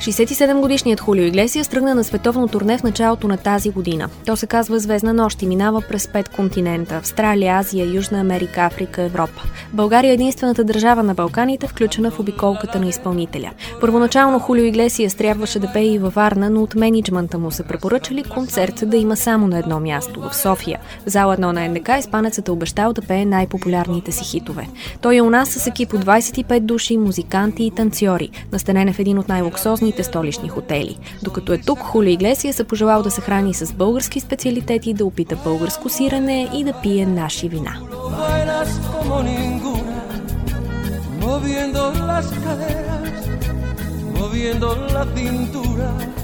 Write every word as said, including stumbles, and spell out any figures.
шейсет и седем годишният Хулио Иглесиас тръгна на световно турне в началото на тази година. То се казва Звездна нощ и минава през пет континента – Австралия, Азия, Южна Америка, Африка, Европа. България е единствената държава на Балканите, включена в обиколката на изпълнителя. Първоначално Хулио Иглесиас трябваше да пее и във Варна, но от мениджмънта му се препоръчали концерт да има само на едно място – в София. В зала едно на Ен Де Ка испанецът е обещал да пее най-популярните си хитове. Той е у нас с екип от двадесет и пет души, музиканти и танцори, настанен е в един от най-луксозните столични хотели. Докато е тук, Хулио Иглесиас е пожелал да се храни с български специалитети, да опита българско сирене и да пие наши вина. Moviendo las caderas, moviendo la cintura.